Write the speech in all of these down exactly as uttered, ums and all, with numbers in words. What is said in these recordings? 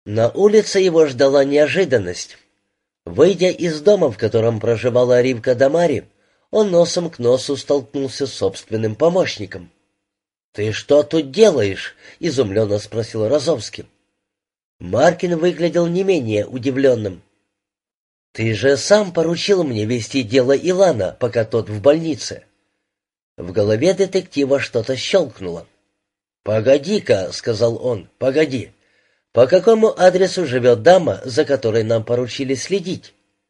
На улице его ждала неожиданность. Выйдя из дома, в котором проживала Ривка Дамари, он носом к носу столкнулся с собственным помощником. «Ты что тут делаешь?» — изумленно спросил Розовский. Маркин выглядел не менее удивленным. «Ты же сам поручил мне вести дело Илана, пока тот в больнице». В голове детектива что-то щелкнуло. «Погоди-ка», — сказал он, — «погоди. По какому адресу живет дама, за которой нам поручили следить?»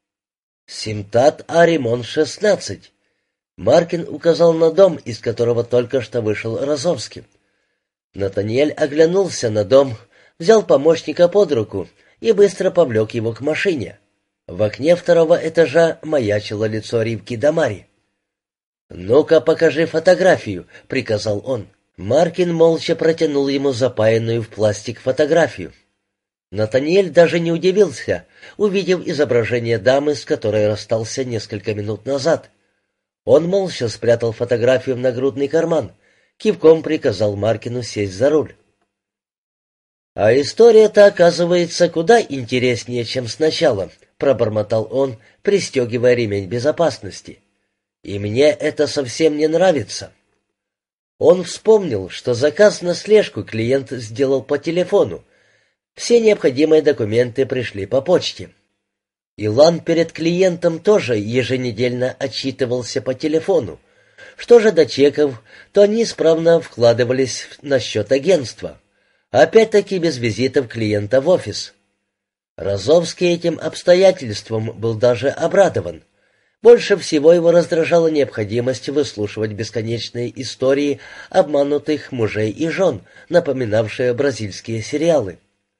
«Симтат Аримон, шестнадцать». Маркин указал на дом, из которого только что вышел Розовский. Натаниэль оглянулся на дом, взял помощника под руку и быстро повлек его к машине. В окне второго этажа маячило лицо Ривки Дамари. «Ну-ка, покажи фотографию», — приказал он. Маркин молча протянул ему запаянную в пластик фотографию. Натаниэль даже не удивился, увидев изображение дамы, с которой расстался несколько минут назад. Он молча спрятал фотографию в нагрудный карман, кивком приказал Маркину сесть за руль. «А история-то, оказывается, куда интереснее, чем сначала», — пробормотал он, пристегивая ремень безопасности. «И мне это совсем не нравится». Он вспомнил, что заказ на слежку клиент сделал по телефону. Все необходимые документы пришли по почте. Илан перед клиентом тоже еженедельно отчитывался по телефону. Что же до чеков, то они исправно вкладывались на счет агентства. Опять-таки без визитов клиента в офис. Розовский этим обстоятельством был даже обрадован. Больше всего его раздражала необходимость выслушивать бесконечные истории обманутых мужей и жен, напоминавшие бразильские сериалы.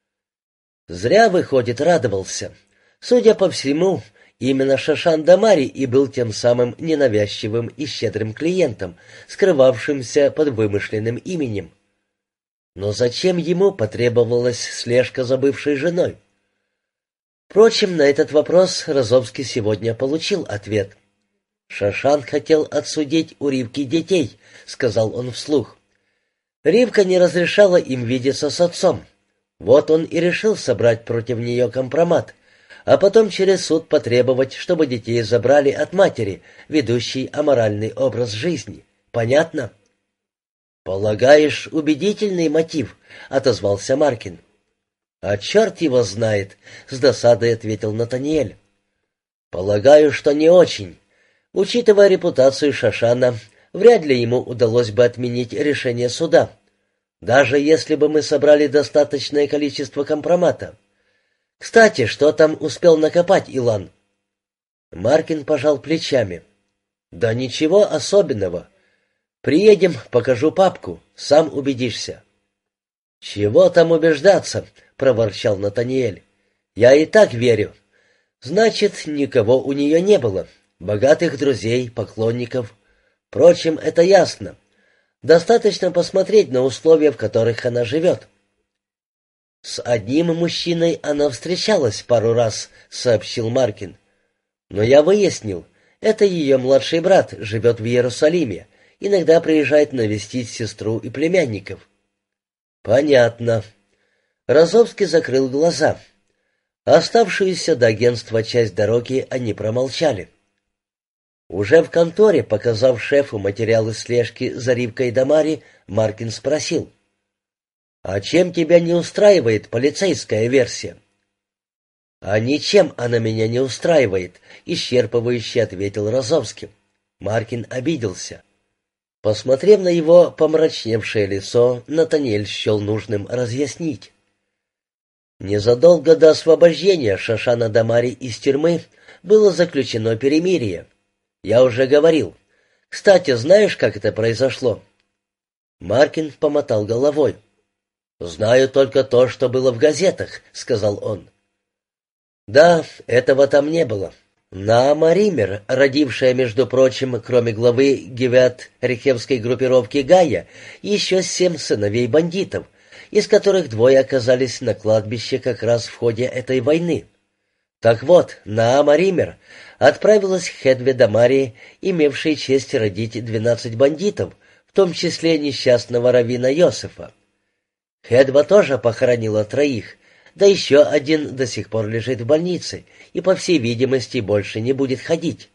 Зря, выходит, радовался. Судя по всему, именно Шошан Дамари и был тем самым ненавязчивым и щедрым клиентом, скрывавшимся под вымышленным именем. Но зачем ему потребовалась слежка за бывшей женой? Впрочем, на этот вопрос Розовский сегодня получил ответ. «Шошан хотел отсудить у Ривки детей», — сказал он вслух. Ривка не разрешала им видеться с отцом. Вот он и решил собрать против нее компромат, а потом через суд потребовать, чтобы детей забрали от матери, ведущей аморальный образ жизни. Понятно? «Полагаешь, убедительный мотив?» — отозвался Маркин. «А черт его знает», — с досадой ответил Натаниэль. «Полагаю, что не очень. Учитывая репутацию Шошана, вряд ли ему удалось бы отменить решение суда, даже если бы мы собрали достаточное количество компромата. Кстати, что там успел накопать Илан?» Маркин пожал плечами. «Да ничего особенного. Приедем, покажу папку, сам убедишься». «Чего там убеждаться?» — проворчал Натаниэль. «Я и так верю. Значит, никого у нее не было. Богатых друзей, поклонников. Впрочем, это ясно. Достаточно посмотреть на условия, в которых она живет». «С одним мужчиной она встречалась пару раз», — сообщил Маркин. «Но я выяснил, это ее младший брат, живет в Иерусалиме, иногда приезжает навестить сестру и племянников». «Понятно». Розовский закрыл глаза. Оставшуюся до агентства часть дороги они промолчали. Уже в конторе, показав шефу материалы слежки за Ривкой Дамари, Маркин спросил: «А чем тебя не устраивает полицейская версия?» «А ничем она меня не устраивает», — исчерпывающе ответил Розовский. Маркин обиделся. Посмотрев на его помрачневшее лицо, Натаниэль счел нужным разъяснить. Незадолго до освобождения Шошана Дамари из тюрьмы было заключено перемирие. Я уже говорил. Кстати, знаешь, как это произошло?» Маркин помотал головой. «Знаю только то, что было в газетах», — сказал он. «Да, этого там не было. Наама Ример, родившая, между прочим, кроме главы Гевят-Рехевской группировки Гая, еще семь сыновей бандитов, из которых двое оказались на кладбище как раз в ходе этой войны. Так вот, Наама Ример отправилась к Хедве Дамари, имевшей честь родить двенадцать бандитов, в том числе несчастного раввина Йосефа. Хедва тоже похоронила троих, Да еще один до сих пор лежит в больнице и, по всей видимости, больше не будет ходить.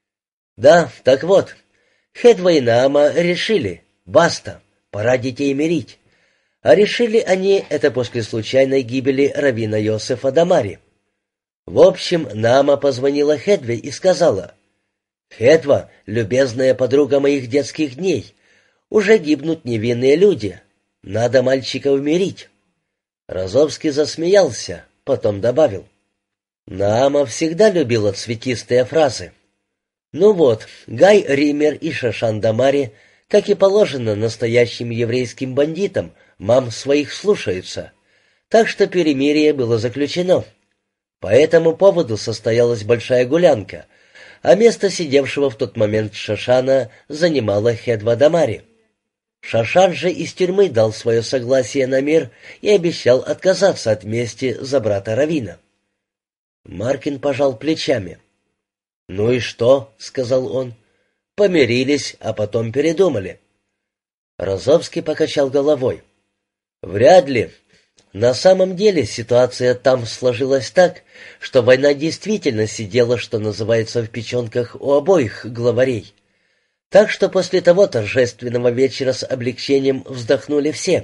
Да, так вот, Хедва и Наама решили, баста, пора детей мирить. А решили они это после случайной гибели раввина Йосефа Дамари. В общем, Наама позвонила Хедве и сказала: «Хедва, любезная подруга моих детских дней, уже гибнут невинные люди. Надо мальчиков мирить». Розовский засмеялся, потом добавил: «Наама всегда любила цветистые фразы. Ну вот, Гай Риммер и Шошан Дамари, как и положено настоящим еврейским бандитам, мам своих слушаются. Так что перемирие было заключено. По этому поводу состоялась большая гулянка, а место сидевшего в тот момент Шошана занимала Хедва Дамари. Шошан же из тюрьмы дал свое согласие на мир и обещал отказаться от мести за брата раввина». Маркин пожал плечами. «Ну и что?» — сказал он. «Помирились, а потом передумали». Розовский покачал головой. «Вряд ли. На самом деле ситуация там сложилась так, что война действительно сидела, что называется, в печенках у обоих главарей. Так что после того торжественного вечера с облегчением вздохнули все.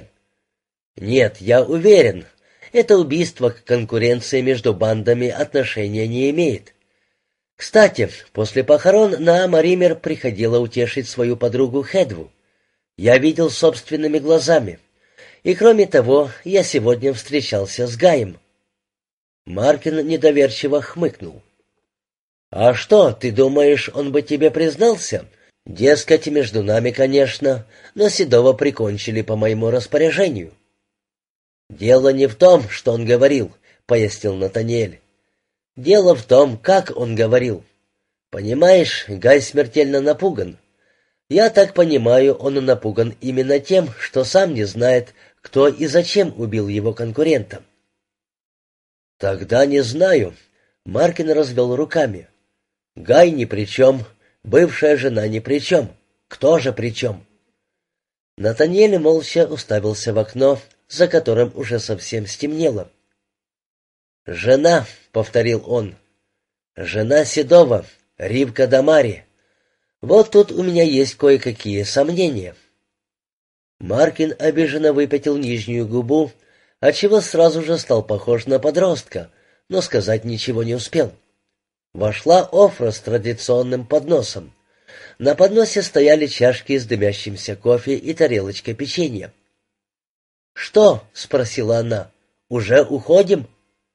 Нет, я уверен, это убийство к конкуренции между бандами отношения не имеет. Кстати, после похорон Наама Риммер приходила утешить свою подругу Хедву. Я видел собственными глазами. И кроме того, я сегодня встречался с Гаем». Маркин недоверчиво хмыкнул. «А что, ты думаешь, он бы тебе признался? Дескать, между нами, конечно, но Седова прикончили по моему распоряжению». «Дело не в том, что он говорил», — пояснил Натаниэль. «Дело в том, как он говорил. Понимаешь, Гай смертельно напуган. Я так понимаю, он напуган именно тем, что сам не знает, кто и зачем убил его конкурента». «Тогда не знаю», — Маркин развел руками. «Гай ни при чем, бывшая жена ни при чем. Кто же при чем?» Натаниэль молча уставился в окно, за которым уже совсем стемнело. «Жена», — повторил он, — «жена Седова, Ривка Дамари. Вот тут у меня есть кое-какие сомнения». Маркин обиженно выпятил нижнюю губу, отчего сразу же стал похож на подростка, но сказать ничего не успел. Вошла Офра с традиционным подносом. На подносе стояли чашки с дымящимся кофе и тарелочка печенья. «Что?» — спросила она. «Уже уходим?»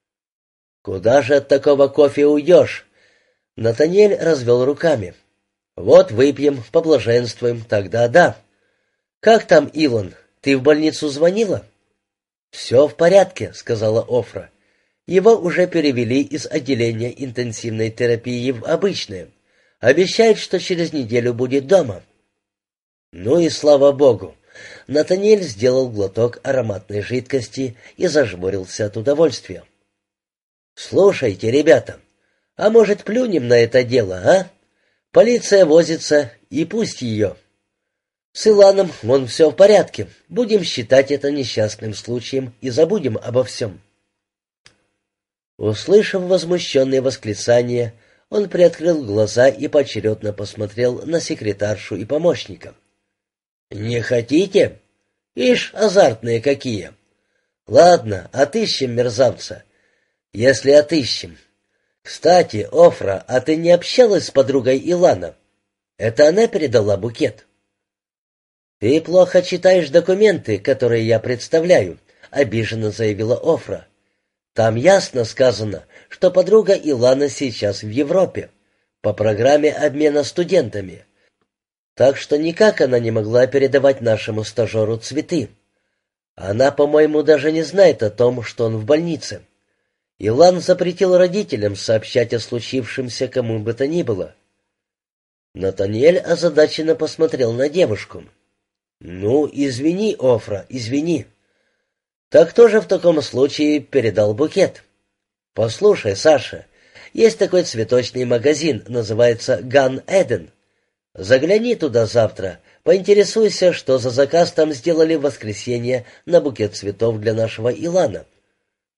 «Куда же от такого кофе уйдешь?» Натаниэль развел руками. «Вот выпьем, поблаженствуем, тогда да. Как там Илон? Ты в больницу звонила?» «Все в порядке», — сказала Офра. «Его уже перевели из отделения интенсивной терапии в обычное. Обещает, что через неделю будет дома». «Ну и слава богу!» Натаниэль сделал глоток ароматной жидкости и зажмурился от удовольствия. «Слушайте, ребята, а может, плюнем на это дело, а? Полиция возится, и пусть ее. С Иланом вон все в порядке, будем считать это несчастным случаем и забудем обо всем». Услышав возмущенные восклицания, он приоткрыл глаза и поочередно посмотрел на секретаршу и помощника. «Не хотите? Ишь, азартные какие! Ладно, отыщем мерзавца. Если отыщем. Кстати, Офра, а ты не общалась с подругой Илана? Это она передала букет?» «Ты плохо читаешь документы, которые я представляю», — обиженно заявила Офра. «Там ясно сказано, что подруга Илана сейчас в Европе, по программе обмена студентами. Так что никак она не могла передавать нашему стажеру цветы. Она, по-моему, даже не знает о том, что он в больнице. Илан запретил родителям сообщать о случившемся кому бы то ни было». Натаниэль озадаченно посмотрел на девушку. «Ну, извини, Офра, извини. Так кто же в таком случае передал букет? Послушай, Саша, есть такой цветочный магазин, называется «Ган Эден». Загляни туда завтра, поинтересуйся, что за заказ там сделали в воскресенье на букет цветов для нашего Илана.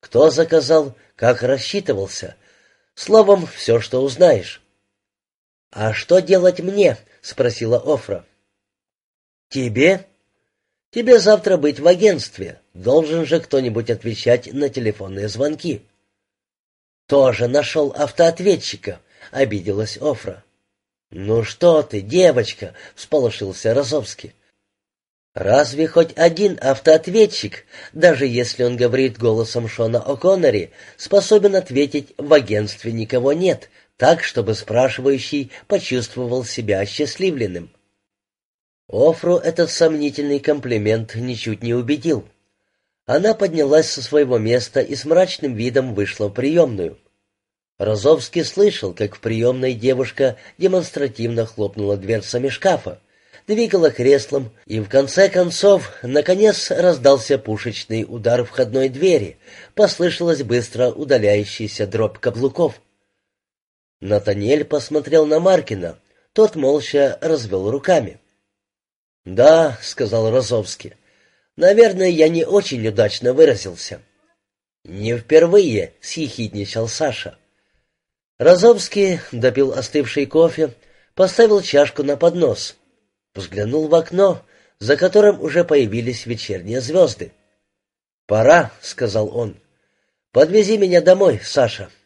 Кто заказал, как рассчитывался. Словом, все, что узнаешь». «А что делать мне?» — спросила Офра. «Тебе? Тебе завтра быть в агентстве. Должен же кто-нибудь отвечать на телефонные звонки». «Тоже нашел автоответчика», — обиделась Офра. «Ну что ты, девочка!» — всполошился Розовский. «Разве хоть один автоответчик, даже если он говорит голосом Шона О'Коннери, способен ответить «в агентстве никого нет», так, чтобы спрашивающий почувствовал себя осчастливленным?» Офру этот сомнительный комплимент ничуть не убедил. Она поднялась со своего места и с мрачным видом вышла в приемную. Розовский слышал, как в приемной девушка демонстративно хлопнула дверцами шкафа, двигала креслом, и в конце концов, наконец, раздался пушечный удар входной двери, послышалась быстро удаляющаяся дробь каблуков. Натаниэль посмотрел на Маркина, тот молча развел руками. «Да», — сказал Розовский, — «наверное, я не очень удачно выразился». «Не впервые», — съехидничал Саша. Розовский допил остывший кофе, поставил чашку на поднос, взглянул в окно, за которым уже появились вечерние звезды. «Пора», — сказал он. «Подвези меня домой, Саша».